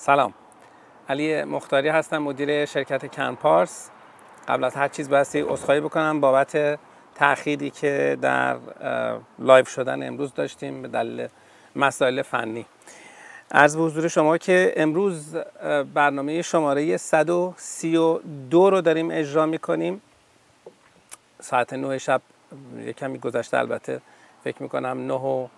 سلام، علی مختاری هستم، مدیر شرکت کنپارس. قبل از هر چیز بایستی عذرخواهی بکنم بابت تأخیری که در لایو شدن امروز داشتیم به دلیل مسائل فنی. عرض به حضور شما که امروز برنامه شماره 132 رو داریم اجرا می‌کنیم. ساعت 9 شب، یک کمی گذشته البته، فکر می‌کنم 9 و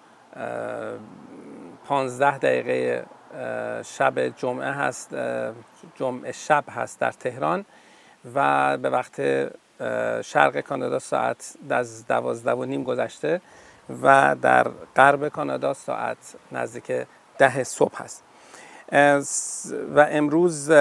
15 دقیقه شب جمعه هست، جمعه شب هست در تهران و به وقت شرق کانادا ساعت 12:30 گذشته و در غرب کانادا ساعت نزدیک 10 صبح هست و امروز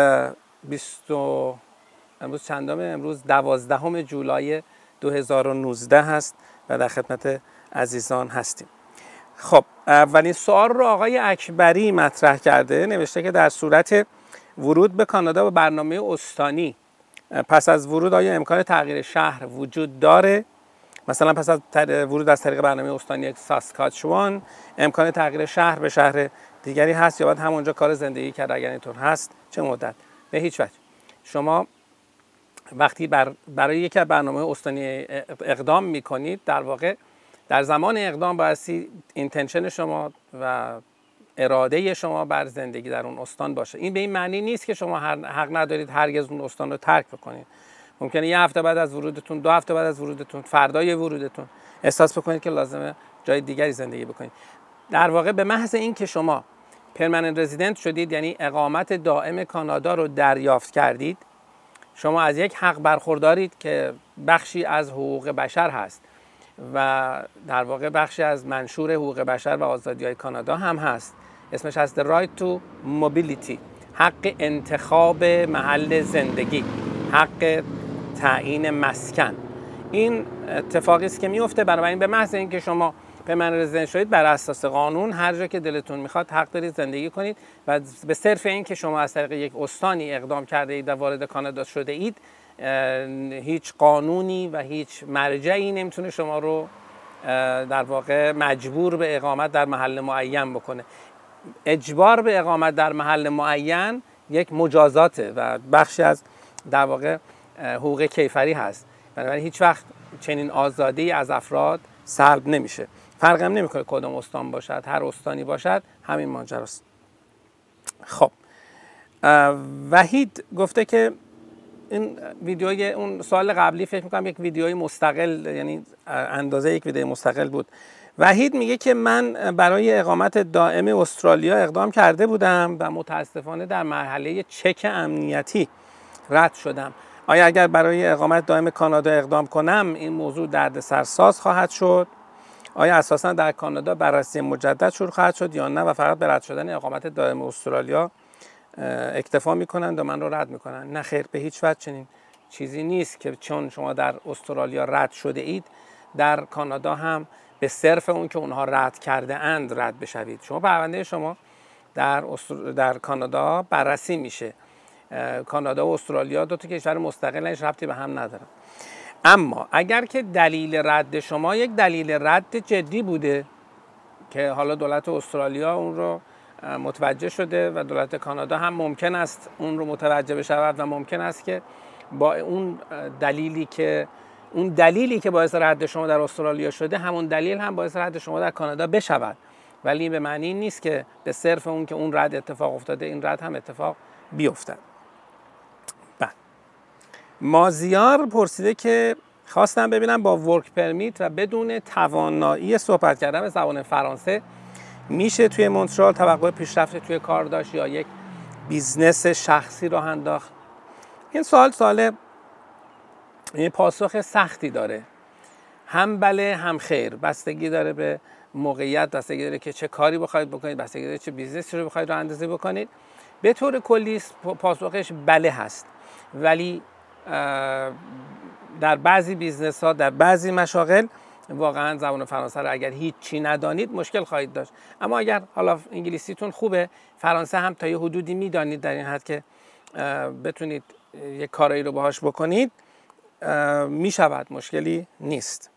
چندم؟ امروز 12 جولای 2019 هست و در خدمت عزیزان هستیم. خب، اولین سوال رو آقای اکبری مطرح کرده، نوشته که در صورت ورود به کانادا با برنامه استانی پس از ورود آیا امکان تغییر شهر وجود داره؟ مثلا پس از ورود از طریق برنامه استانی ساسکاچوان امکان تغییر شهر به شهر دیگری هست یا باید همونجا کار زندگی کرد؟ اگر اینطور هست چه مدت؟ به هیچ وجه. شما وقتی برای یک برنامه استانی اقدام میکنید، در واقع در زمان اقدام بایستی اینتنشن شما و اراده شما بر زندگی در اون استان باشه. این به این معنی نیست که شما حق ندارید هرگز اون استان رو ترک بکنید. ممکنه یه هفته بعد از ورودتون، 2 هفته بعد از ورودتون، فردای ورودتون احساس بکنید که لازمه جای دیگری زندگی بکنید. در واقع به محض این که شما پرمننت رزیدنت شدید، یعنی اقامت دائم کانادا رو دریافت کردید، شما از یک حق برخوردارید که بخشی از حقوق بشر هست و در واقع بخشی از منشور حقوق بشر و آزادی‌های کانادا هم هست. اسمش هست The Right to Mobility، حق انتخاب محل زندگی، حق تعیین مسکن. این اتفاقی است که میفته. بنابراین به محض اینکه شما پرمننت رزیدنت شدید، بر اساس قانون هر جا که دلتون میخواد حق دارید زندگی کنید و به صرف این که شما از طریق یک استانی اقدام کرده اید و وارد کانادا شده اید، هیچ قانونی و هیچ مرجعی نمیتونه شما رو در واقع مجبور به اقامت در محل معین بکنه. اجبار به اقامت در محل معین یک مجازاته و بخشی از در واقع حقوق کیفری هست. بنابراین هیچ وقت چنین آزادی از افراد سلب نمیشه. فرق هم نمیکنه کدام استان باشد، هر استانی باشد همین ماجراست. خب، وحید گفته که این ویدیوی اون سوال قبلی فکر میکنم یک ویدیوی مستقل، یعنی اندازه یک ویدیو مستقل بود. وحید میگه که من برای اقامت دائم استرالیا اقدام کرده بودم و متاسفانه در مرحله چک امنیتی رد شدم. آیا اگر برای اقامت دائم کانادا اقدام کنم این موضوع دردسرساز خواهد شد؟ آیا اساساً در کانادا بررسی مجدد شروع خواهد شد یا نه و فقط به رد شدن اقامت دائم استرالیا اکتفا میکنند و من رو رد میکنند؟ نه خیر، به هیچ وجه چنین چیزی نیست که چون شما در استرالیا رد شده اید در کانادا هم به صرف اون که اونها رد کرده اند رد بشوید. شما پرونده شما در کانادا بررسی میشه. کانادا و استرالیا دو تا کشور مستقلن، هیچ ربطی به هم ندارن. اما اگر که دلیل رد شما یک دلیل رد جدی بوده که حالا دولت استرالیا اون رو متوجه شده و دولت کانادا هم ممکن است اون رو متوجه بشود و ممکن است که با اون دلیلی که باعث رد شما در استرالیا شده همون دلیل هم باعث رد شما در کانادا بشود، ولی این به معنی نیست که به صرف اون که اون رد اتفاق افتاده این رد هم اتفاق بیفتد. مازیار پرسیده که خواستم ببینم با ورک پرمیت و بدون توانایی صحبت کردن به زبان فرانسه میشه توی مونترال توقع پیشرفت توی کار داشت یا یک بیزنس شخصی راه انداخت؟ این سوال این پاسخ سختی داره. هم بله هم خیر. بستگی داره به موقعیت، بستگی داره که چه کاری بخواید بکنید، بستگی داره چه بیزنسی رو بخواید راه اندازی بکنید. به طور کلی پاسخش بله هست، ولی در بعضی بیزنس ها، در بعضی مشاغل واقعا زبان فرانسه رو اگر هیچ چی ندانید مشکل خواهید داشت. اما اگر حالا انگلیسیتون خوبه، فرانسه هم تا یه حدودی میدانید در این حد که بتونید یک کارایی رو باهاش بکنید، میشود، مشکلی نیست.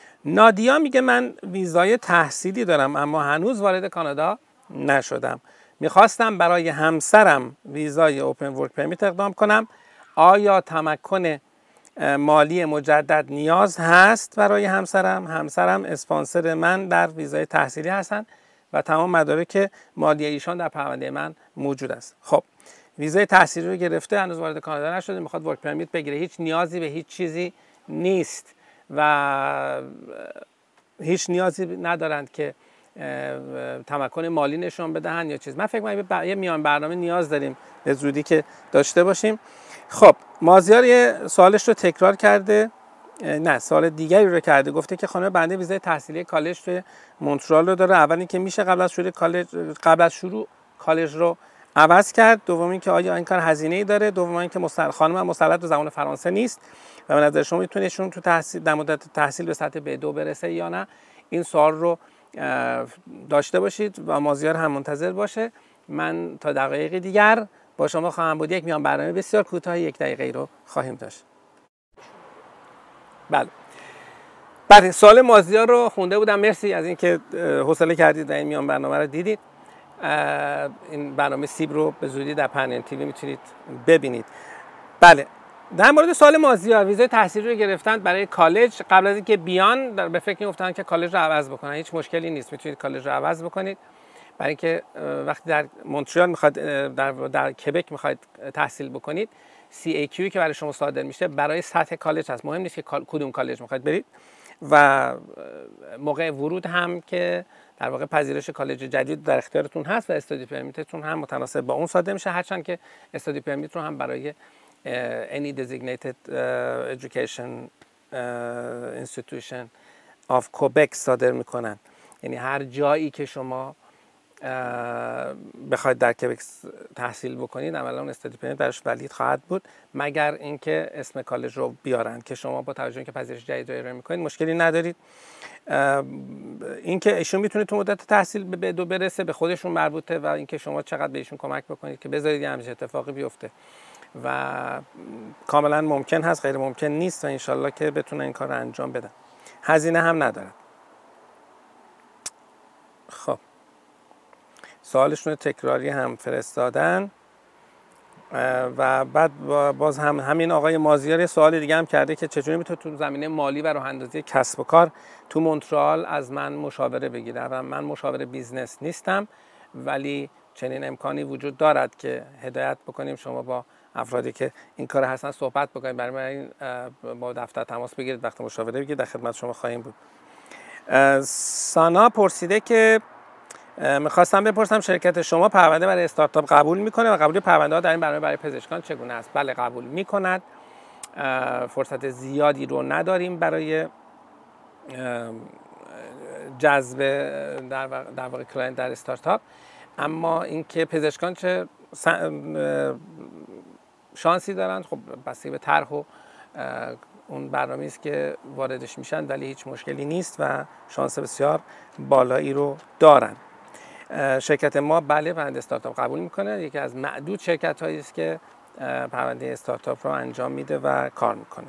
نادیا میگه من ویزای تحصیلی دارم اما هنوز وارد کانادا نشدم. میخواستم برای همسرم ویزای اوپن ورک پرمیت اقدام کنم. آیا تمکن مالی مجدد نیاز هست برای همسرم؟ همسرم اسپانسر من در ویزای تحصیلی هستن و تمام مدارک مالی ایشان در پرونده من موجود است. خب ویزای تحصیلی رو گرفته، هنوز وارد کانادا نشده، میخواد ورک پرمیت بگیره. هیچ نیازی به هیچ چیزی نیست و هیچ نیازی ندارند که تمکن مالی نشون بدهن یا چیز. من فکر می‌کنم یه میان برنامه نیاز داریم به زودی که داشته باشیم. خب مازیار یه سوالش رو تکرار کرده، نه سوال دیگری رو کرده، گفته که خانم بنده ویزای تحصیلی کالج توی مونترال رو داره. اول اینکه میشه قبل از شروع کالج رو عوض کرد. دوم اینکه آیا این کار هزینه‌ای داره. دوم اینکه خانم مسلط به زبان فرانسه نیست و به نظر شما میتونه ایشون تو تحصیل در مدت تحصیل به سطح B2 برسه یا نه. این سوال رو داشته باشید و مازیار هم منتظر باشه. من تا دقایق دیگر با شما خواهم بود. یک میان برنامه بسیار کوتاه 1 دقیقه رو خواهیم داشت. بله سوال مازیار رو خونده بودم. مرسی از اینکه حوصله کردید و این میان برنامه رو دیدید. این برنامه سیب رو به زودی در پنن تیوی میتونید ببینید. بله در مورد سوال مازیار، ویزای تحصیلی رو گرفتن برای کالج. قبل از اینکه بیان به فکر افتادن که کالج رو عوض بکنن. هیچ مشکلی نیست، میتونید کالج رو عوض بکنید. برای اینکه وقتی در مونترال میخواد در کبک میخواید تحصیل بکنید، CAQ که برای شما صادر میشه برای سطح کالج هست. مهم نیست که کدوم کالج میخواید برید و موقع ورود هم که در واقع پذیرش کالج جدید در اختیارتون هست و استادی پرمیتتون هم متناسب با اون صادر میشه. هرچند که استادی پرمیت رو هم برای any designated education institution of Quebec صادر میکنن. یعنی هر جایی که شما بخواید در کبک تحصیل بکنید عملا اون استادی پرمیت برش ولید خواهد بود، مگر اینکه اسم کالج رو بیارن که شما با توجه اینکه پذیرش جدید رو ارائه میکنید مشکلی ندارید. اینکه ایشون میتونه تو مدت تحصیل به B2 برسه به خودشون مربوطه و اینکه شما چقدر به ایشون کمک بکنید که بذارید یه همچین اتفاقی بیفته و کاملا ممکن هست، غیر ممکن نیست و انشالله که بتونه این کار رو انجام بدن. هزینه هم نداره. خب سوالشون تکراری هم فرستادن و بعد باز هم همین آقای مازیار سوال دیگه هم کرده که چجوری میتونه تو زمینه مالی و راه اندازی کسب و کار تو مونترال از من مشاوره بگیره. و من مشاور بیزنس نیستم، ولی چنین امکانی وجود دارد که هدایت بکنیم شما با افرادی که این کار هستن صحبت بکنید. برای من با دفتر تماس بگیرید، وقت مشاوره بگیرید، در خدمت شما خواهیم بود. سانا پرسیده که میخواستم بپرسم شرکت شما پرونده برای استارتاپ قبول میکنه و قبولی پرونده ها در این برنامه برای پزشکان چگونه است؟ بله قبول میکند. فرصت زیادی رو نداریم برای جذب در واقع کلاینت در استارتاپ، اما اینکه پزشکان چه شانسی دارند خب بسته به طرح و اون برنامه‌ای است که واردش میشن، ولی هیچ مشکلی نیست و شانس بسیار بالایی رو دارن. شرکت ما بله پرونده استارتاپ قبول میکنه. یکی از معدود شرکت هایی است که پرونده استارتاپ رو انجام میده و کار میکنه.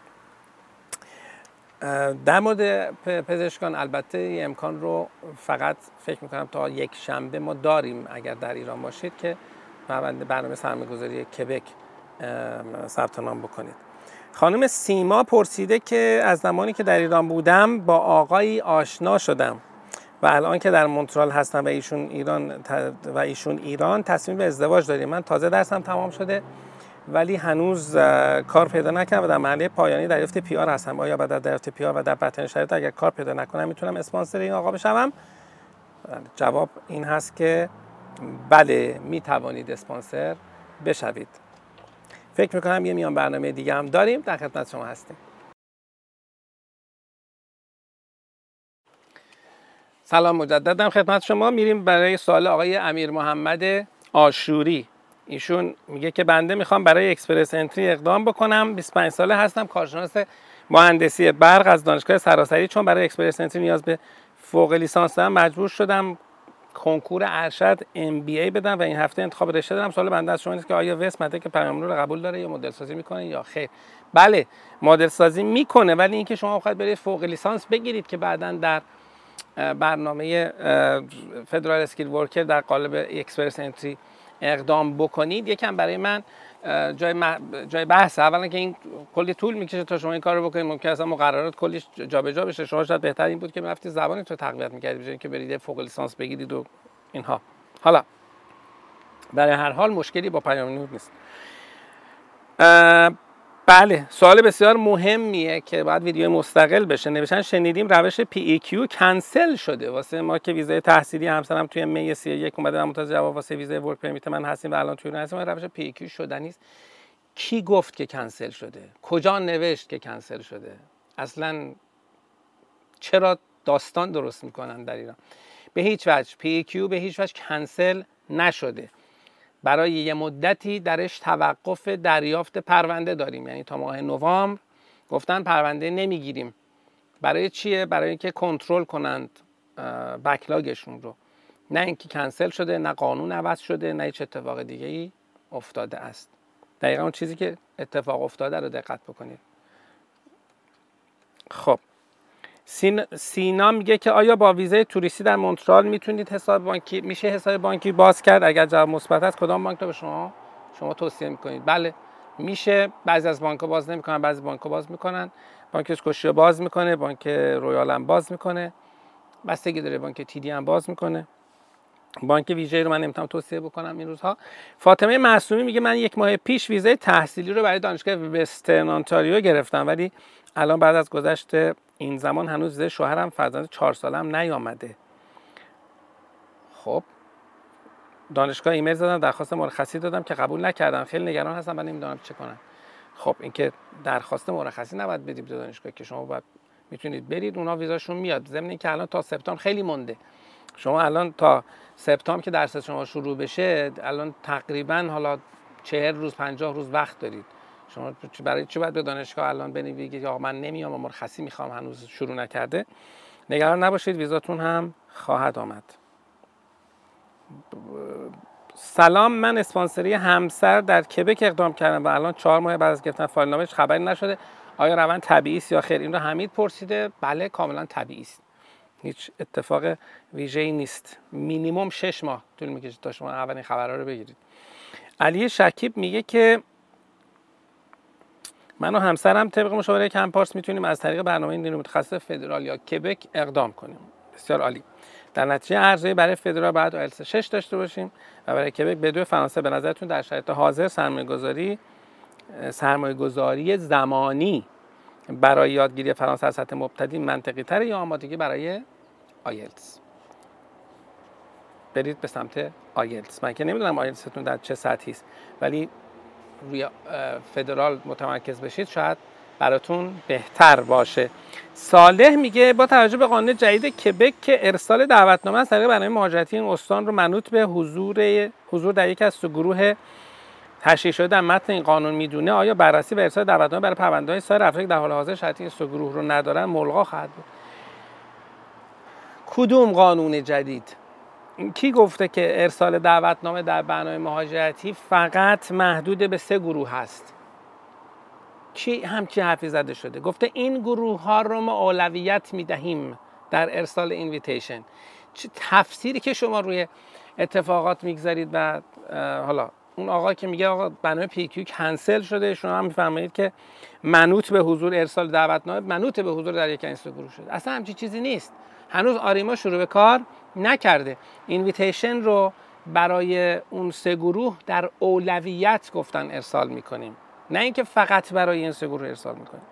در مورد پزشکان البته این امکان رو فقط فکر میکنم تا یک شنبه ما داریم اگر در ایران باشید که پرونده برنامه سرمایه‌گذاری کبک ثبت نام بکنید. خانم سیما پرسیده که از زمانی که در ایران بودم با آقایی آشنا شدم و الان که در مونترال هستم و ایشون ایران تصمیم به ازدواج داریم. من تازه درسم تمام شده ولی هنوز کار پیدا نکردم و در مرحله پایانی دریافت PR هستم. آیا بعد از دریافت PR و در بدترین شرایط اگر کار پیدا نکنم میتونم اسپانسر این آقا بشم؟ جواب این هست که بله میتوانید اسپانسر بشوید. فکر میکنم یه میان برنامه دیگه هم داریم، در خدمت شما هستیم. سلام مجدداً خدمت شما. میریم برای سوال آقای امیر محمد آشوری. ایشون میگه که بنده میخوام برای اکسپرس انتری اقدام بکنم. 25 ساله هستم، کارشناس مهندسی برق از دانشگاه سراسری. چون برای اکسپرس انتری نیاز به فوق لیسانس دارم مجبور شدم کنکور ارشد MBA بدم و این هفته انتخاب رشته دارم. سوال بنده از شما اینه که آیا وست مدرک پیام‌نور رو قبول داره یا مدل سازی میکنه یا خیر؟ بله مدل سازی میکنه، ولی اینکه شما بخواید برید فوق لیسانس بگیرید که بعداً در برنامه فدرال اسکیل ورکر در قالب اکسپرس انتری اقدام بکنید، یکم برای من جای بحثه. اولا که این کلی طول میکشه تا شما این کارو بکنید، ممکنه اصلا مقررات کلی جابجا بشه. شما شاید بهتر این بود که میرفتید زبانتون رو تقویت میکردید به جای اینکه برید فوق لیسانس بگیرید و اینها. حالا برای هر حال مشکلی با پیام نور نیست. بله، سوال بسیار مهمیه که باید ویدیو مستقل بشه. نوشتن شنیدیم روش PEQ کنسل شده واسه ما که ویزای تحصیلی همسرم توی می 31 اومده و منتظر جواب واسه ویزای ورک پرمیت من هستیم و الان توی اون هستیم. روش PEQ شدنی است. کی گفت که کنسل شده؟ کجا نوشت که کنسل شده؟ اصلا چرا داستان درست میکنن در ایران؟ به هیچ وجه PEQ به هیچ وجه کنسل نشده. برای یه مدتی درش توقف دریافت پرونده داریم، یعنی تا ماه نوامبر گفتن پرونده نمیگیریم. برای چیه؟ برای اینکه کنترل کنند بکلاگشون رو. نه اینکه کنسل شده، نه قانون عوض شده، نه هیچ اتفاق دیگه ای افتاده است. دقیقا اون چیزی که اتفاق افتاده رو دقت بکنید. خب سینا میگه که آیا با ویزای توریستی در مونترال میتونید میشه حساب بانکی باز کرد؟ اگر جواب مثبت است کدام بانک رو به شما توصیه میکنید؟ بله میشه. بعضی از بانک‌ها باز نمیکنن، بعضی بانک‌ها باز میکنن. بانک اسکوشیا باز میکنه، بانک رویال هم باز میکنه، بستگی داره، بانک TD هم باز میکنه. بانک ویژه رو من نمیتونم توصیه بکنم این روزها. فاطمه معصومی میگه من 1 ماه پیش ویزای تحصیلی رو برای دانشگاه وسترن آنتاریو گرفتم، ولی الان بعد از گذشت این زمان هنوز ویزای شوهرم فرزند 4 سالم نیامده. خب دانشگاه ایمیل زدم، درخواست مرخصی دادم که قبول نکردن. خیلی نگران هستم و نمیدونم چه کنم. خب اینکه درخواست مرخصی نباید بدید به دانشگاه که شما باید میتونید برید، اونا ویزاشون میاد. ضمن اینکه الان تا سپتامبر خیلی مونده. شما الان تا سپتامبر که درس شما شروع بشه الان تقریبا حالا 40 روز 50 روز وقت دارید. شما برای چی باید به دانشگاه الان بنویسید آقا من نمیام و مرخصی میخوام، هنوز شروع نکرده؟ نگران نباشید، ویزاتون هم خواهد آمد. سلام، من اسپانسری همسر در کبک اقدام کردم و الان 4 ماه بعد از گرفتن فایل نامش خبری نشده. آیا روند طبیعی است یا خیر؟ این رو حمید پرسیده. بله کاملا طبیعی است، هیچ اتفاق ویژه‌ای نیست. مینیمم 6 ماه طول می‌کشه تا شما اولین خبرها رو بگیرید. علی شکیب میگه که من و همسرم طبق مشاوره کمپارس میتونیم از طریق برنامه نیروی متخصص فدرال یا کبک اقدام کنیم. بسیار عالی. در نتیجه عرضه برای فدرال باید آیلتس 6 داشته باشیم و برای کبک B2 فرانسه. به نظرتون در شرایط حاضر سرمایه‌گذاری زمانی برای یادگیری فرانسه از سطح مبتدی منطقی تره یا آمادگی برای آیلتس؟ برید به سمت آیلتس. من که نمیدونم آیلتستون در چه سطحی است، ولی روی فدرال متمرکز بشید شاید براتون بهتر باشه. صالح میگه با توجه به قانون جدید کبک که ارسال دعوتنامه از طریق برنامه مهاجرتی این استان رو منوط به حضور در یک از سه گروه تشریح شده در متن این قانون میدونه، آیا بررسی و ارسال دعوتنامه برای پرونده‌های سایر افرادی که در حال حاضر شرطی این سه گروه رو ندارن ملغا خواهد بود؟ کدوم قانون جدید؟ کی گفته که ارسال دعوتنامه در برنامه مهاجرتی فقط محدود به 3 گروه هست؟ کی همچین حرفی زده شده؟ گفته این گروه ها رو ما اولویت میدهیم در ارسال اینویتیشن. چه تفسیری که شما روی اتفاقات میگذارید و حالا اون آقا که میگه آقا برنامه PEQ کنسل شده، شما هم میفرمایید که منوط به حضور ارسال دعوتنامه منوط به حضور در یک از گروه شده. اصلا همچین چیزی نیست. هنوز آریما شروع به کار نکرده. اینویتیشن رو برای اون 3 گروه در اولویت گفتن ارسال میکنیم، نه اینکه فقط برای این 3 گروه ارسال میکنیم.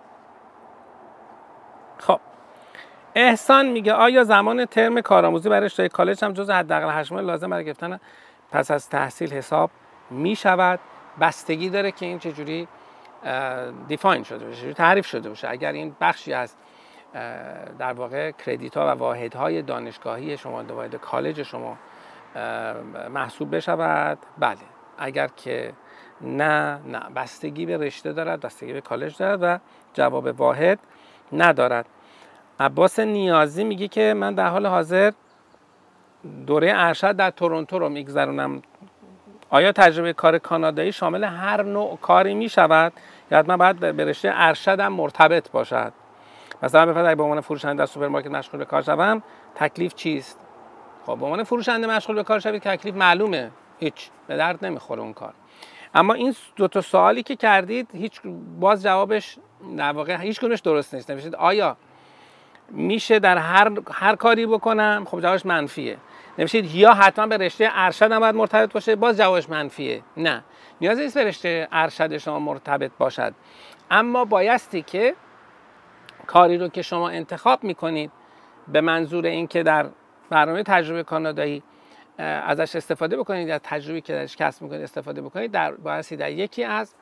خب احسان میگه آیا زمان ترم کارآموزی برای اشتراک کالج هم جزء حداقل 8 ماه لازم برای گرفتن پس از تحصیل حساب میشود؟ بستگی داره که این چجوری دیفاین شده باشه، چجوری تعریف شده باشه. اگر این بخشی از در واقع کردیت ها و واحد های دانشگاهی شما، واحد کالج شما محسوب بشود، بله. اگر که نه بستگی به رشته دارد، بستگی به کالج دارد و جواب واحد ندارد. عباس نیازی میگه که من در حال حاضر دوره ارشد در تورنتو رو میگذرونم. آیا تجربه کار کانادایی شامل هر نوع کاری میشود یا حتما باید به رشته ارشد هم مرتبط باشد؟ مثلا بفرض اگه به عنوان فروشنده در سوپرمارکت مشغول به کار شوم، تکلیف چیست؟ خب به عنوان فروشنده مشغول به کار شوید، تکلیف معلومه، هیچ به درد نمیخوره اون کار. اما این دو تا سوالی که کردید هیچ باز جوابش در واقع هیچ کدومش درست نیست. نمیشه آیا میشه در هر کاری بکنم؟ خب جوابش منفیه. نمیشه یا حتما به رشته ارشد هم باید مرتبط باشه؟ باز جوابش منفیه. نه، نیازی نیست به رشته ارشد شما مرتبط باشد، اما بایستی که کاری رو که شما انتخاب میکنید به منظور اینکه در برنامه تجربه کانادایی ازش استفاده بکنید، از تجربه‌ای که درش کسب میکنید استفاده بکنید، بایستی در یکی از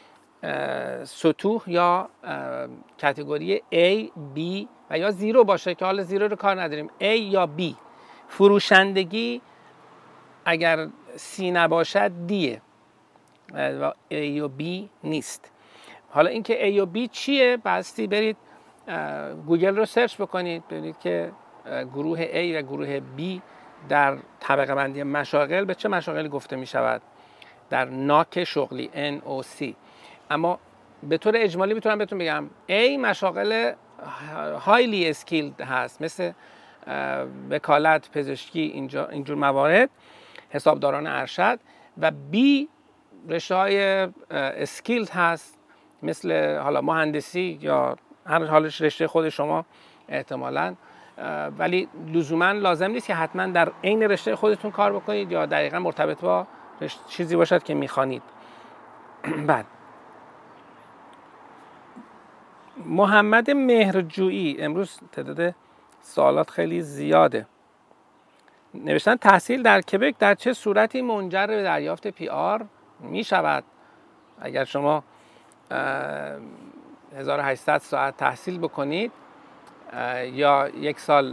سطوح یا کاتگوری A، B و یا زیرو باشه که حالا زیرو رو کار نداریم، A یا B. فروشندگی اگر C نباشد D و A یا B نیست. حالا اینکه A یا B چیه؟ بایستی برید گوگل رو سرچ بکنید، ببینید که گروه A و گروه B در طبقه بندی مشاغل به چه مشاغلی گفته می شود در ناک شغلی NOC. اما به طور اجمالی میتونم بهتون بگم A مشاغل highly skilled هست، مثل وکالت، پزشکی، اینجور موارد، حسابداران ارشد، و B رشته های skilled هست، مثل حالا مهندسی یا هر حالش رشته خود شما احتمالاً، ولی لزوما لازم نیست که حتما در عین رشته خودتون کار بکنید یا دقیقاً مرتبط با چیزی باشد که میخوانید. بعد محمد مهرجویی، امروز تعداد سوالات خیلی زیاده، نوشتن تحصیل در کبک در چه صورتی منجر به دریافت PR می شود؟ اگر شما 1800 ساعت تحصیل بکنید یا یک سال،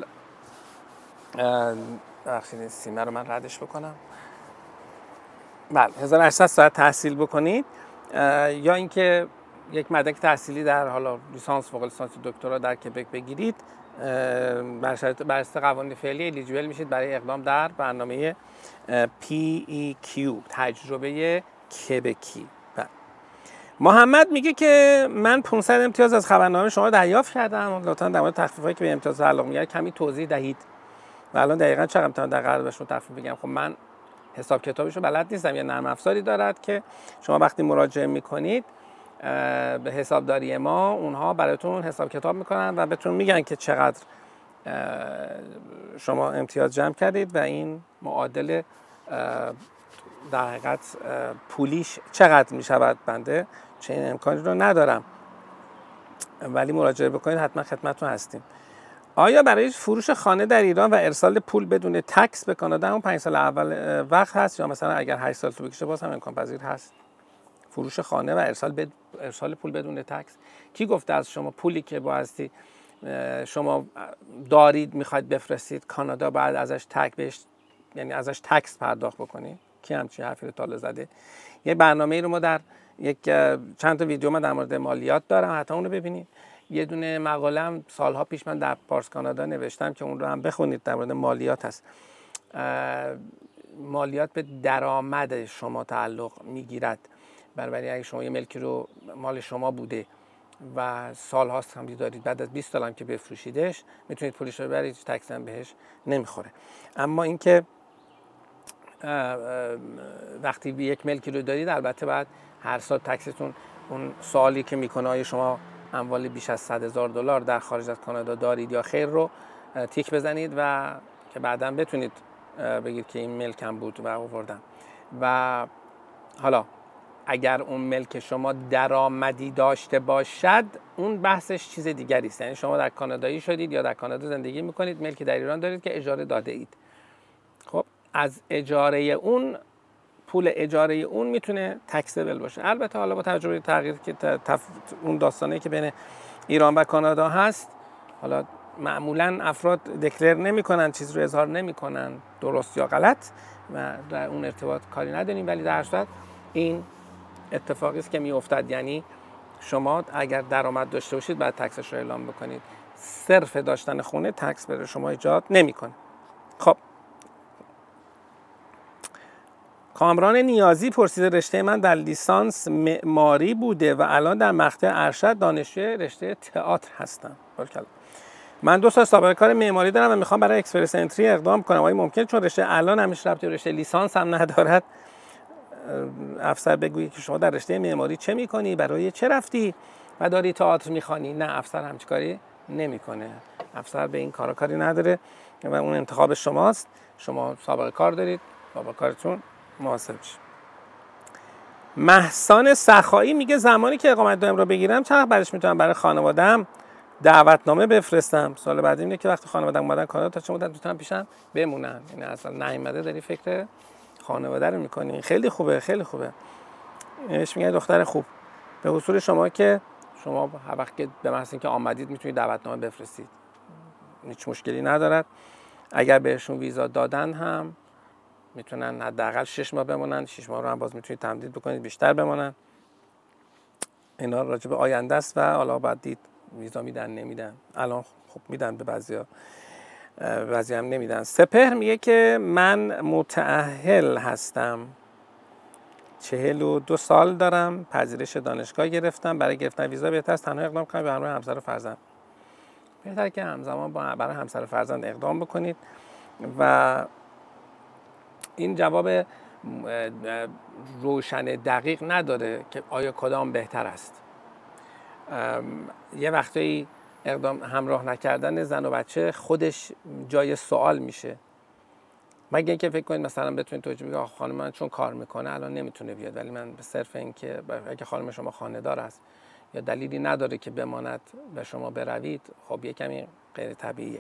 بخشید سیمه رو من ردش بکنم، بله 1800 ساعت تحصیل بکنید یا اینکه یک مدرک تحصیلی در حالا لیسانس، فوق لیسانس، دکترا در کبک بگیرید، بر اساس قوانین فعلی الیجیبل میشید برای اقدام در برنامه PEQ، تجربه کبکی. محمد میگه که من 500 امتیاز از خبرنامه شما دریافت کردم، لطفاً در مورد تخفیفایی که به امتیاز تعلق میگیره کمی توضیح دهید. و الان دقیقاً چقدر میتونم در قرارداد شما تخفیف بگم؟ خب من حساب کتابشو بلد نیستم. یه نرم افزاری دارد که شما وقتی مراجعه میکنید به حسابداری ما، اونها براتون حساب کتاب میکنن و بهتون میگن که چقدر شما امتیاز جمع کردید و این معادل در حقیقت پولیش چقدر میشود. بنده چنین امکانی رو ندارم، ولی مراجعه بکنید حتما خدمتتون هستیم. آیا برای فروش خانه در ایران و ارسال پول بدون تکس به کانادا هم 5 سال اول وقت هست، یا مثلا اگر 8 سال طول بکشه باز هم امکان پذیر هست؟ فروش خانه و ارسال پول بدون تکس. کی گفته از شما پولی که بایستی شما دارید میخواید بفرستید کانادا بعد ازش یعنی ازش تکس پرداخت بکنید؟ کی همچین حرفی رو تاله زده؟ یه برنامه‌ای رو ما در چند تا ویدیو ما در مورد مالیات دارم، حتی اون رو ببینید. یه دونه مقاله‌ام سالها پیش من در پارس کانادا نوشتم که اون رو هم بخونید، در مورد مالیات هست. مالیات به درآمد شما تعلق میگیرد. بنابراین اگه شما یه ملکی رو مال شما بوده و سال هاست هم دارید، بعد از 20 سال هم که بفروشیدش میتونید پولش رو ببرید، تکس هم بهش نمیخوره. اما اینکه وقتی یک ملکی رو دارید، البته بعد هر سال تکستون، اون سوالی که میکنه آیا شما اموال بیش از $100,000 در خارج از کانادا دارید یا خیر رو تیک بزنید و که بعداً بتونید بگید که این ملکم بود و آوردم. و حالا اگر اون ملک شما درآمدی داشته باشد، اون بحثش چیز دیگری است. یعنی شما در کانادایی شدید یا در کانادا زندگی میکنید، ملکی در ایران دارید که اجاره داده اید. خب از اجاره اون، پول اجاره اون میتونه تکسبل باشه. البته حالا با توجه به تغییر که اون داستانی که بین ایران و کانادا هست، حالا معمولا افراد دکلر نمیکنن، چیز رو اظهار نمیکنن درست یا غلط و در اون ارتباط کاری نداریم، ولی در صورت این اتفاقی است که میافتد. یعنی شما اگر درآمد داشته باشید باید تکسش رو اعلام بکنید. صرف داشتن خونه تکس برای شما ایجاد نمیکنه. خب کامران نیازی پرسیده رشته من در لیسانس معماری بوده و الان در مقطع ارشد دانشجوی رشته تئاتر هستم. من 2 سال سابقه کار معماری دارم و میخوام برای اکسپرس انتری اقدام کنم. آیا ممکنه چون رشته الان همیشه ربطی به رشته لیسانس هم ندارد افسر بگویی که شما در رشته معماری چه میکنی، برای چه رفتی و داری تئاتر میخوانی؟ نه، افسر همچین کاری نمیکنه. افسر به این کارا کاری نداره و اون انتخاب شماست. شما سابقه کار دارید، سابقه کارتون محاسب شید. مهسان سخایی میگه زمانی که اقامت دائم رو بگیرم چند وقت بعدش میتونم برای خانواده‌ام دعوتنامه بفرستم؟ سال بعدی اینه که وقتی خانواده‌ام اومدن کانادا تا چه مدت میتونن پیشم بمونن؟ این اصلا نیومده داری فکر خانواده رو میکنی. خیلی خوبه، خیلی خوبه. ايش میگه دختر خوب. به حصول شما که شما هر وقت که به محض اینکه آمدید میتونید دعوتنامه بفرستید، هیچ مشکلی ندارد. اگر بهشون ویزا دادن هم میتونن حداقل 6 ماه بمونن، 6 ماه رو هم باز میتونید تمدید بکنید بیشتر بمونن. اینا راجع به آینده است و حالا بعد دید ویزا میدن نمیدن. الان خب میدن به بعضیا، بعضی هم نمیدن. سپهر میگه که من متأهل هستم، 42 سال دارم، پذیرش دانشگاه گرفتم. برای گرفتن ویزا بهتر است تنها اقدام کنید به همراه همسر و فرزند؟ بهتره که همزمان برای همسر و فرزند اقدام بکنید و این جواب روشن دقیق نداره که آیا کدام بهتر است. یه وقتایی اقدام همراه نکردن زن و بچه خودش جای سوال میشه، مگه اینکه فکر کنید مثلا بتونید توجیه بگید خانم من چون کار میکنه الان نمیتونه بیاد، ولی من به صرف این که اگه خانم شما خانه‌دار است یا دلیلی نداره که بماند و شما بروید، خب یه کمی غیر طبیعیه.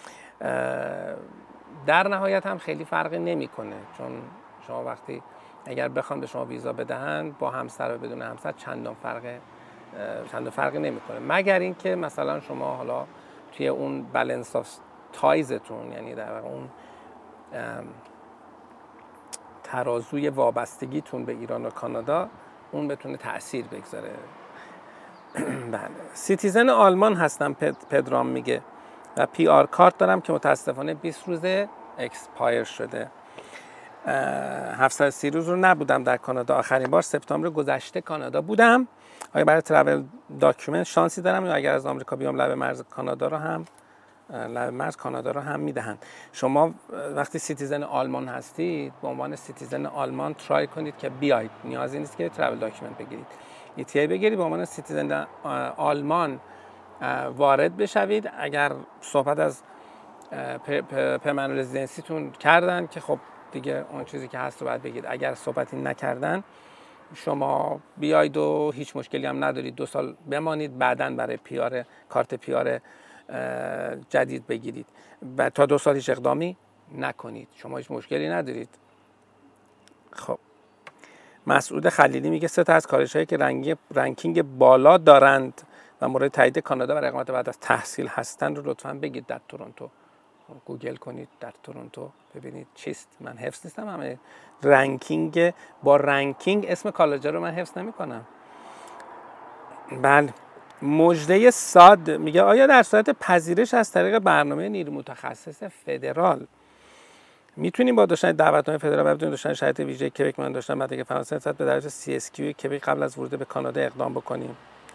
در نهایت هم خیلی فرقی نمیکنه، چون شما وقتی اگر بخوان به شما ویزا بدهند با همسر و بدون همسر چندان فرقی نمیکنه، مگر اینکه مثلا شما حالا توی اون بالانس آف تایزتون، یعنی در اون ترازوی وابستگیتون به ایران و کانادا اون بتونه تأثیر بگذاره. بله. سیتیزن آلمان هستم پدرام میگه و پی آر کارت دارم که متاسفانه 20 روزه اکسپایر شده. 730 روز رو نبودم در کانادا. آخرین بار سپتامبر گذشته کانادا بودم. آیا برای ترافل داکیومنت شانسی دارم یا اگر از آمریکا بیام لب مرز کانادا رو هم میدهن؟ شما وقتی سیتیزن آلمان هستید به عنوان سیتیزن آلمان ترای کنید که بیاید، نیازی نیست که ترافل داکیومنت بگیرید، ETA بگیرید، به عنوان سیتیزن آلمان وارد بشوید. اگر صحبت از پرمننت رزیدنسیتون کردن که خب دیگه اون چیزی که هست رو باید بگید. اگر صحبتی نکردن شما بیاید و هیچ مشکلی هم ندارید 2 سال بمانید، بعداً برای کارت پیار جدید بگیرید و تا 2 سال هیچ اقدامی نکنید، شما هیچ مشکلی ندارید. خب مسعود خلیلی میگه 3 تا از کالج‌هایی که رنکینگ بالا دارند و مورد تایید کانادا برای اقامت بعد از تحصیل هستند رو لطفاً بگید. در تورنتو گوگل کنید، در تورنتو ببینید چیست. من حفظ نیستم همه رنکینگ، با رنکینگ اسم کالج‌ها رو من حفظ نمی‌کنم. بله. مجده صاد میگه آیا در صورت پذیرش از طریق برنامه نیرو متخصص فدرال میتونیم با داشتن دعوتنامه فدرال و بدون داشتن شرایط ویژه کبک من داشتن بعد که فرانسه به درجه CSQ کبک قبل از ورود به کانادا اقدام بکنیم؟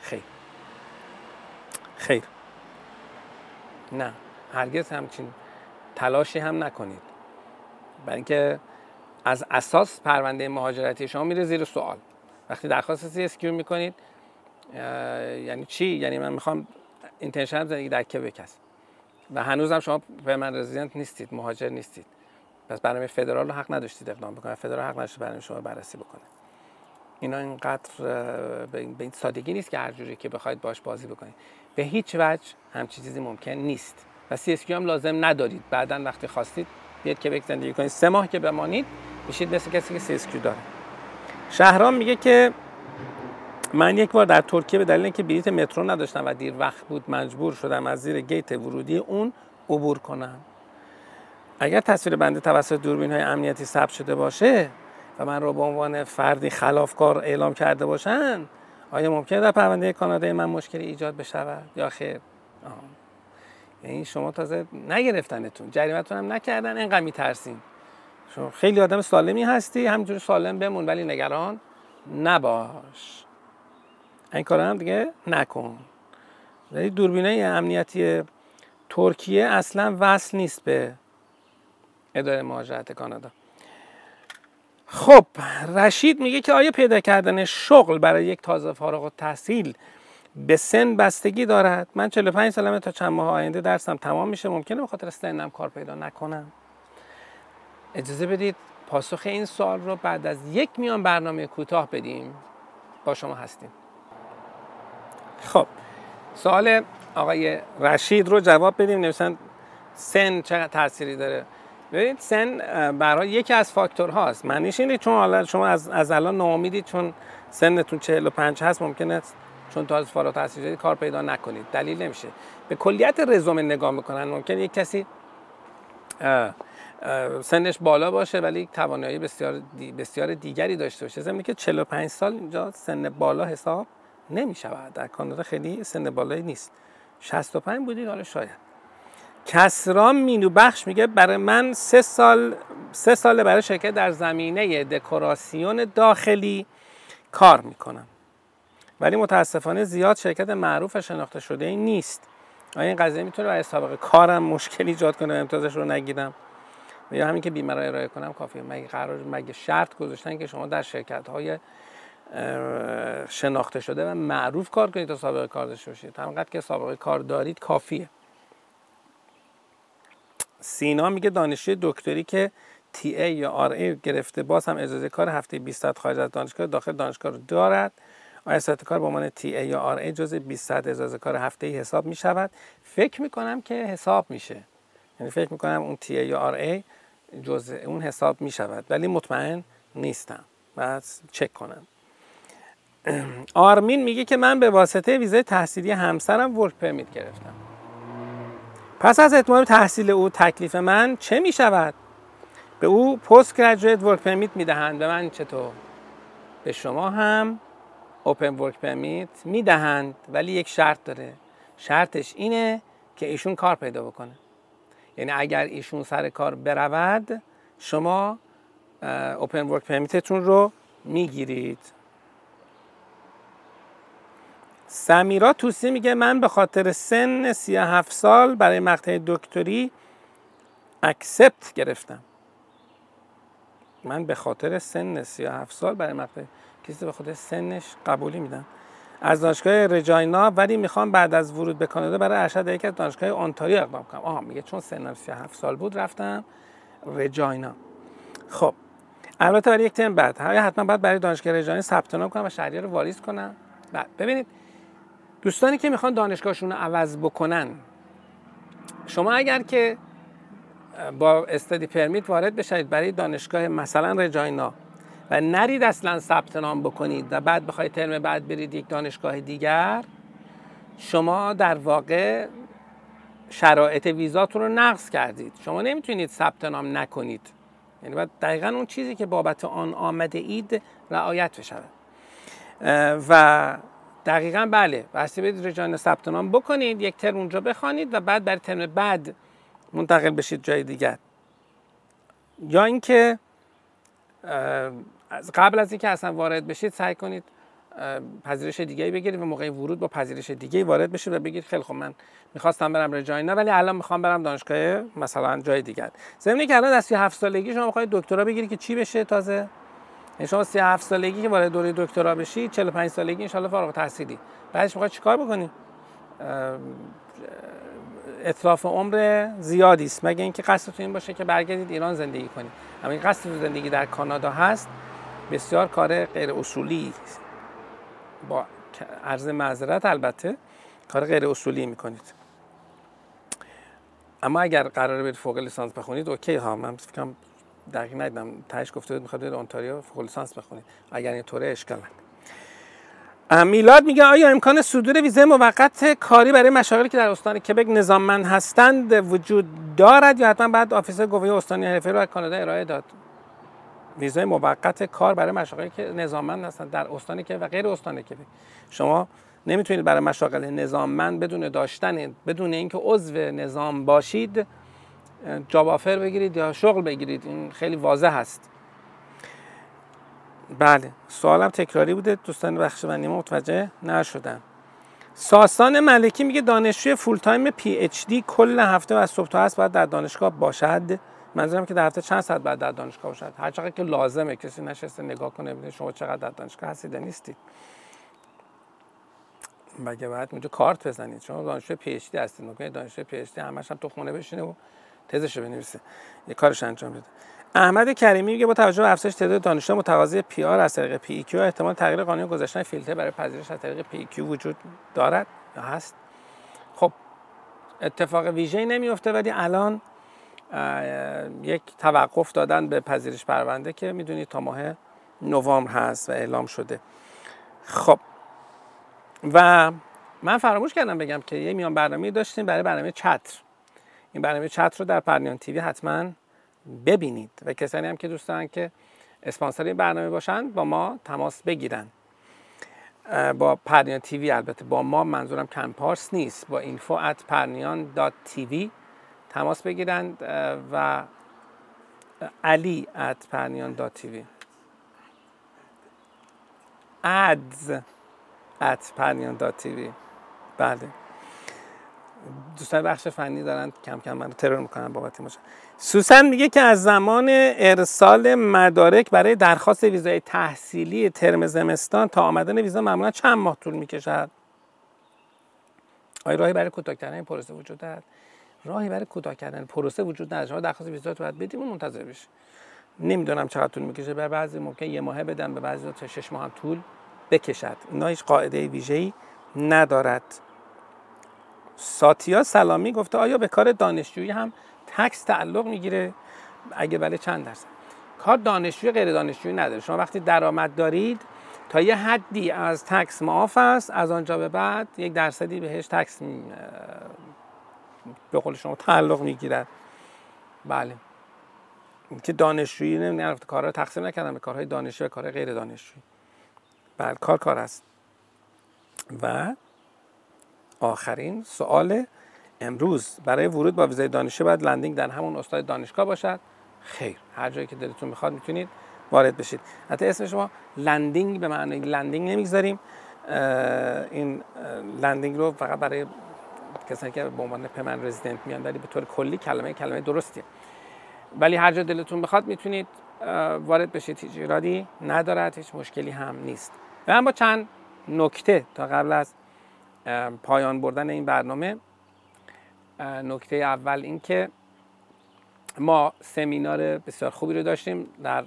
خیر. نه، هرگز همچین تلاشی هم نکنید، برای اینکه از اساس پرونده مهاجرتی شما میره زیر سوال. وقتی درخواست CSQ میکنید یعنی چی؟ یعنی من میخوام اینتنشن زندگی در کبک است و هنوزم شما پرمننت رزیدنت نیستید، مهاجر نیستید، پس برنامه فدرال رو حق نداشتید اقدام بکنید. فدرال حق نداشته برنامه شما بررسی بکنه. اینا اینقدر به این سادگی نیست که هر جوری که بخواید باش بازی بکنید. به هیچ وجه همچین چیزی ممکن نیست و CSQ هم لازم ندارید. بعداً وقتی خواستید بیاید کبک زندگی کنید، 3 ماه که بمانید میشید مثل کسی که CSQ داره. شهرام میگه که من یک بار در ترکیه به دلیل اینکه بلیط مترو نداشتم و دیر وقت بود مجبور شدم از زیر گیت ورودی اون عبور کنم. اگر تصویر بنده توسط دوربین‌های امنیتی ثبت شده باشه و من رو به عنوان فردی خلافکار اعلام کرده باشن، آیا ممکنه در پرونده کانادای من مشکلی ایجاد بشود یا خیر؟ یعنی شما تازه نگرفتنتون، جریمتون هم نکردن، اینقدر میترسین. شما خیلی آدم سالمی هستی، همینجوری سالم بمون ولی نگران نباش. این کارا هم دیگه نکن. ولی دوربینه امنیتی ترکیه اصلا وصل نیست به اداره مهاجرت کانادا. خب رشید میگه که آیا پیدا کردن شغل برای یک تازه فارغ التحصیل به سن بستگی دارد؟ من 45 سالمه، تا چند ماه آینده درسم تمام میشه، ممکنه به خاطر سنم کار پیدا نکنم؟ اجازه بدید پاسخ این سوال رو بعد از یک میان برنامه کوتاه بدیم. با شما هستیم. خب سوال آقای رشید رو جواب بدیم. نوشتن سن چقدر تأثیری داره. ببینید سن برای یکی از فاکتورهاست. معنیش اینه چون حالا شما از الان ناامیدید چون سنتون 45 هست ممکنه چون تازه فارغ التحصیل شدید کار پیدا نکنید. دلیل نمیشه. به کلیت رزومه نگاه میکنن. ممکنه یک کسی سنش بالا باشه ولی توانایی بسیار دیگری داشته باشه. ضمن که 45 سال اینجا سن بالا حساب نمیشود. در کانادا خیلی سن بالایی نیست. 65 بودید حالا شاید. کسرام مینو بخش میگه برای من 3 سال برای شرکت در زمینه دکوراسیون داخلی کار میکنم. ولی متاسفانه زیاد شرکت معروف و شناخته شده ای نیست. آیا این قضیه میتونه برای سابقه کارم مشکل ایجاد کنه و امتیازش رو نگیرم؟ یا همین که بیمه رو ارائه کنم کافیه؟ مگه شرط گذاشتن که شما در شرکت‌های شناخته شده و معروف کار کنید تا سابقه کار داشته باشید؟ همینقدر که سابقه کار دارید کافیه. سینا میگه دانشجوی دکتری که تی ای یا آر ای گرفته باز هم اجازه کار هفته 20 ساعت خارج از دانشگاه داخل دانشگاه رو دارد. آیا ساعت کار با عنوان تی ای یا آر ای جزء 20 ساعت اجازه کار هفته‌ای حساب می شود؟ فکر میکنم که حساب میشه. یعنی فکر میکنم اون تی ای یا آر ای جزء اون حساب می شود ولی مطمئن نیستم. بعد چک کنم. آرمین میگه که من به واسطه ویزای تحصیلی همسرم ورک پرمیت گرفتم. پس از اتمام تحصیل او تکلیف من چه می شود؟ به او پست گریجویت ورک پرمیت می دهند. به من چطور؟ به شما هم اوپن ورک پرمیت می دهند ولی یک شرط داره. شرطش اینه که ایشون کار پیدا بکنه. یعنی اگر ایشون سر کار برود شما اوپن ورک پرمیتتون رو می گیرید. سمیرا توسی میگه من به خاطر سن 37 سال برای مقطع دکتری اکسپت گرفتم. من به خاطر سن 37 سال برای مقطع، کسی به خاطر سنش قبولی میدن، از دانشگاه رجاینا، ولی میخوام بعد از ورود به کانادا برای ارشد یکی از دانشگاه اونتاریو اقدام کنم. میگه چون سنم 37 سال بود رفتم رجاینا. خب البته برای یک ترم بعد حتما باید برای دانشگاه رجاینا ثبت نام کنم و شهریه رو واریز کنم. ببینید دوستانی که میخوان دانشگاهشون رو عوض بکنن، شما اگر که با استادی پرمیت وارد بشید برای دانشگاه مثلا رجاینا و نرید اصلا ثبت نام بکنید و بعد بخواید ترم بعد برید یک دانشگاه دیگر، شما در واقع شرایط ویزاتون رو نقض کردید. شما نمیتونید ثبت نام نکنید. یعنی باید دقیقاً اون چیزی که بابت آن آمده اید رعایت بشه. و دقیقاً بله، واسه برید رجاینا ثبت نام بکنید، یک ترم اونجا بخوانید و بعد برای ترم بعد منتقل بشید جای دیگر. یا اینکه قبل از اینکه اصلا وارد بشید سعی کنید پذیرش دیگه‌ای بگیرید و موقع ورود با پذیرش دیگه‌ای وارد بشید و بگید خیلی خب من می‌خواستم برم رجاینا ولی الان می‌خوام برم دانشگاه مثلا جای دیگر. ضمن که الان از 37 سالگی شما می‌خواید دکترا بگیرید که چی بشه تازه؟ یعنی شما 37 سالگی که وارد دوره دکترا بشید، 45 سالگی ان شاءالله فارغ التحصیلی. بعدش می‌خواید چیکار بکنید؟ اتلاف عمر زیادی است، مگه اینکه قصدتون این باشه که برگردید ایران زندگی کنید. اما این قصدتون زندگی در کانادا هست، بسیار کار غیر اصولی، با عرض معذرت البته کار غیر اصولی میکنید. اما اگر قراره برید فوق لیسانس بخونید اوکی ها، من فکرم دقیق ندیدم تهش گفته بود میخواد برید اونتاریو فوق لیسانس بخونید، اگر اینطوره اشکال نداره. میلاد میگه آیا امکان صدور ویزای موقت کاری برای مشاغلی که در استان کبک نظاممند هستند وجود دارد یا حتما بعد آفیسر گواهی استانی حرفه‌ای رو از کانادا ارائه داد؟ ویزای موقت کار برای مشاغلی که نظاممند هستند در استان کبک و غیر استان کبک. شما نمیتونید برای مشاغل نظاممند بدون اینکه عضو نظام باشید جاب آفر بگیرید یا شغل بگیرید. این خیلی واضح هست. بله، سوالم تکراری بوده، دوستان بخش بندی متوجه نشدن. ساسان ملکی میگه دانشجوی فول تایم پی اچ دی کل هفته و از صبح تا عصر باید در دانشگاه باشد. منظورم که در هفته چند ساعت باید در دانشگاه باشد؟ هر چقدر که لازمه، کسی نشسته نگاه کنه ببینه شما چقدر در دانشگاه هستید نیستید. مگه باید اونجا کارت بزنید؟ شما دانشجوی پی اچ دی هستید، ممکنه دانشجوی پی اچ دی همش هم تو خونه بشینه و تزشو بنویسه، یه کارش انجام بده. احمد کریمی میگه با توجه به افزایش تعداد دانشجو متقاضی پی آر از طریق پی ای کیو احتمال تغییر قانون گذاشتن فیلتر برای پذیرش از طریق پی ای کیو وجود دارد یا هست؟ خب اتفاق ویژه‌ای نمیفته، ولی الان یک توقف دادن به پذیرش پرونده که میدونید تا ماه نوامبر هست و اعلام شده. خب و من فراموش کردم بگم که یه میان برنامه‌ای داشتیم برای برنامه چتر. این برنامه چتر رو در پرنیان تیوی حتما ببینید و کسانی هم که دوست دارن که اسپانسر این برنامه باشن با ما تماس بگیرن. با پرنیان تیوی، البته با ما منظورم کنپارس نیست، با info@pernian.tv تماس بگیرن و ali@pernian.tv ads@pernian.tv. بله، دوستان بخش فنی دارن کم کم من رو ترور میکنن بابت ماجرا. سوسن میگه که از زمان ارسال مدارک برای درخواست ویزای تحصیلی ترم زمستان تا آمدن ویزا معمولا چند ماه طول میکشد؟ آیا راهی برای کوتاه کردن این پروسه وجود دارد؟ راهی برای کوتاه کردن پروسه وجود نداره. شما درخواست ویزا رو باید بدیم و منتظر بشید. نمیدونم چقدر طول میکشه، به بعضی ممکن یه ماه بدن، به بعضی تا 6 ماه هم طول بکشد. اینا هیچ قاعده ویژه‌ای ندارد. ساتیا سلامی گفته آیا به کار دانشجویی هم تکس تعلق میگیره؟ اگه بله چند درصد؟ کار دانشجویی غیر دانشجویی نداره. شما وقتی درآمد دارید تا یه حدی از تکس معاف است، از آنجا به بعد 1% بهش تکس به قول شما تعلق میگیرد. بله، که دانشجویی نرفت کارها رو تقسیم نکردن به کارهای دانشجویی و کارهای غیر دانشجویی. بله، کار است. و آخرین سوال امروز، برای ورود با ویزای دانشجو باید لندینگ در همون استاد دانشگاه باشد؟ خیر، هر جایی که دلتون میخواد میتونید وارد بشید. حتی اسم شما لندینگ به معنی لندینگ نمیگذاریم. این لندینگ رو فقط برای کسانی که به عنوان پرمننت رزیدنت میان، ولی به طور کلی کلمه درستیه. ولی هر جا دلتون بخواد میتونید وارد بشید، هیچ ایرادی ندارد، هیچ مشکلی هم نیست. و اما چند نکته تا قبل از پایان بردن این برنامه. نکته اول این که ما سمینار بسیار خوبی رو داشتیم در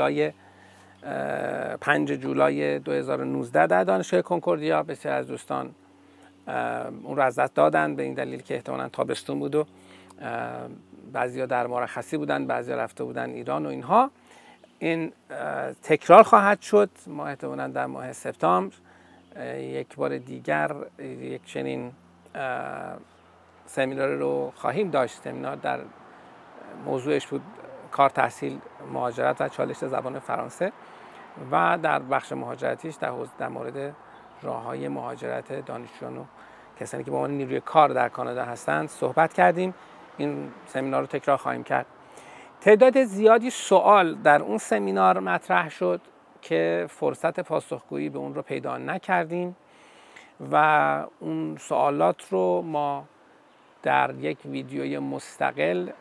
5 جولای 2019 در دانشگاه کنکوردیا. بسیار از دوستان اون رو از دست دادن به این دلیل که احتمالاً تابستون بود و بعضیا در مرخصی بودن، بعضیا رفته بودن ایران و اینها. این تکرار خواهد شد. ما احتمالاً در ماه سپتامبر یک بار دیگر یک چنین سمینار رو خواهیم داشت. سمینار در موضوعش بود کار، تحصیل، مهاجرت و چالش زبان فرانسه، و در بخش مهاجرتیش در مورد راه‌های مهاجرت دانشجویان و کسانی که به عنوان نیروی کار در کانادا هستند صحبت کردیم. این سمینار رو تکرار خواهیم کرد. تعداد زیادی سوال در اون سمینار مطرح شد که فرصت پاسخگویی به اون رو پیدا نکردیم و اون سوالات رو ما در یک ویدیوی مستقل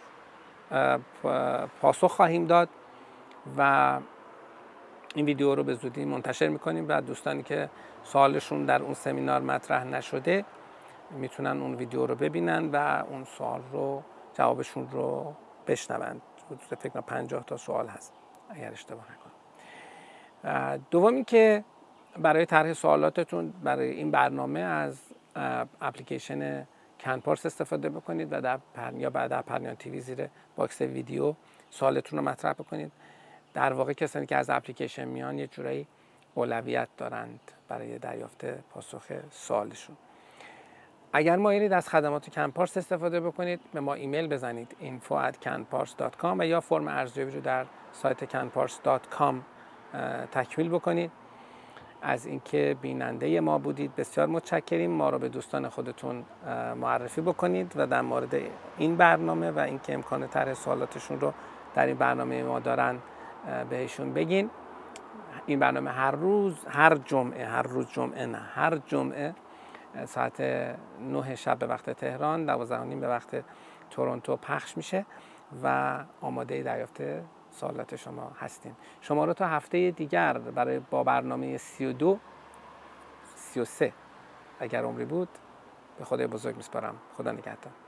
پاسخ خواهیم داد و این ویدیو رو به زودی منتشر میکنیم و دوستانی که سوالشون در اون سمینار مطرح نشده میتونن اون ویدیو رو ببینن و اون سوال رو، جوابشون رو بشنوند. فکر کنم 50 تا سوال هست اگر اشتباه نکنم. دومی که برای طرح سوالاتتون برای این برنامه از اپلیکیشن کنپارس استفاده بکنید و در پرنیان تیوی زیر باکس ویدیو سوالتون رو مطرح بکنید. در واقع کسانی که از اپلیکیشن میان یه جورایی اولویت دارند برای دریافت پاسخ سوالشون. اگر مایلید از خدمات کنپارس استفاده بکنید، به ما ایمیل بزنید info@canpars.com و یا فرم ارزیابی رو در سایت canpars.com تکمیل بکنید. از اینکه بیننده ما بودید. بسیار متشکریم. ما رو به دوستان خودتون معرفی بکنید و در مورد این برنامه و اینکه امکان طرح سوالاتشون رو در این برنامه ما دارن بهشون بگین. این برنامه هر جمعه ساعت 9 شب به وقت تهران، 12:30 به وقت تورنتو پخش میشه و آماده دریافت سوالات شما هستیم. شما رو تا هفته دیگر با برنامه 33 اگر عمری بود به خدای بزرگ میسپارم. خدا نگهدار.